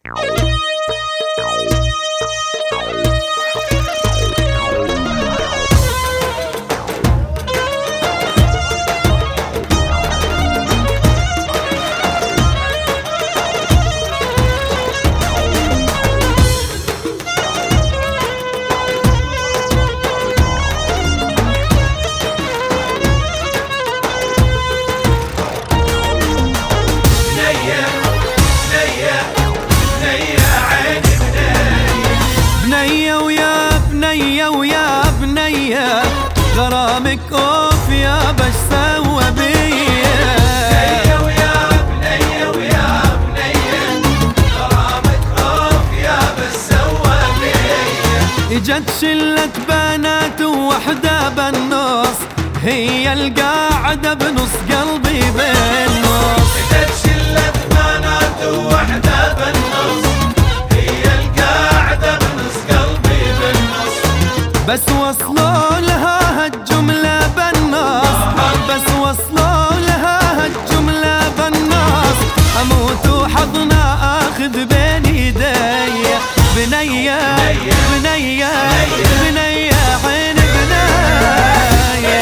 بنية ويا بنية ويا بنية غرامك اوف يا بش سوى بيا. بنية ويا بنية ويا بنية غرامك اوف يا بش سوى بيا. اجت شلة بنات ووحدة بالنص هي القاعدة بنص قلبي بالنص. اجت شلة بنات ووحدة بالنص هي القاعدة بنص قلبي بالنص. بس وصلوا لها هالجملة بالنص، بس وصلوا لها هالجملة بالنص. اموت وحضنا اخذ بين ايدي بنية بنية بنية عين بنية.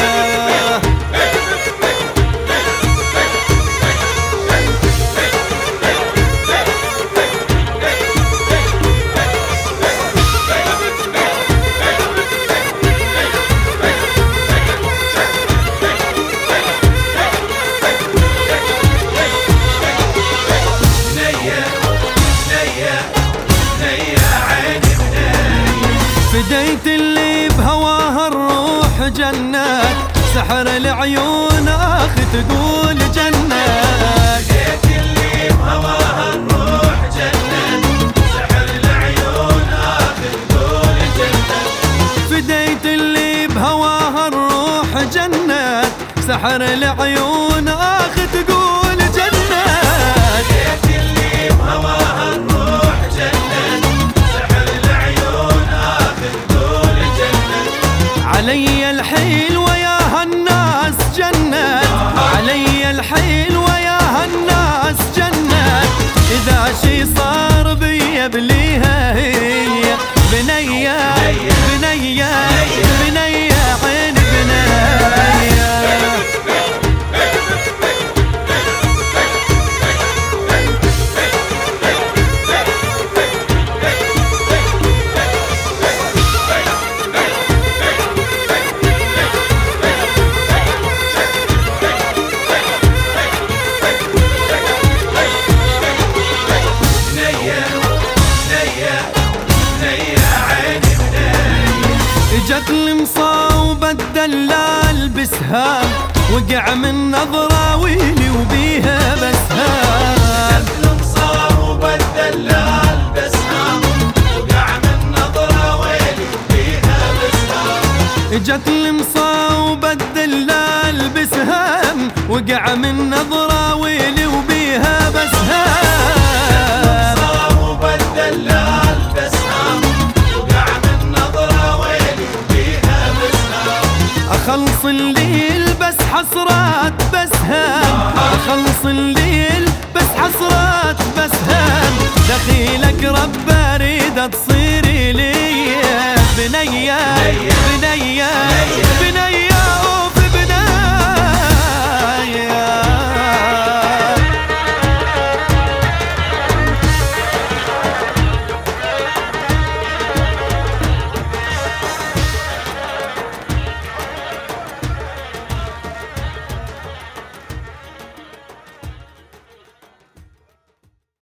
فديت اللي بهواها الروح جنات، سحر العيون اخ تقول جنات. فديت اللي بهواها الروح جنات، سحر العيون اخ تقول جنات. فديت اللي بهواها الروح جنات، سحر العيون اخ تقول جنات. فديت اللي بهواها الروح جنات، سحر العيون اخ تقول جنات. علي الحيل وياها الناس جنات، علي الحيل وياها الناس جنات. إذا شي صار بي بليها هي بنية بنية بنية عين بنية. اجت المصاوبة الدلال بسهام، وقع من نظرة ويلي وبيها بسهام. اجت المصاوبة الدلال بسهام، وقع من نظرة ويلي وبيها بسهام. اجت المصاوبة الدلال بسهام، وقع من نظرة ويلي وبيها بسهام. المصاوبة الدلال بسهام، وقع من نظرة ويلي وبيها بسهام. اخلص الليل بس حسرات بسهام، اخلص الليل بس حسرات بسهام. دخيلك ربك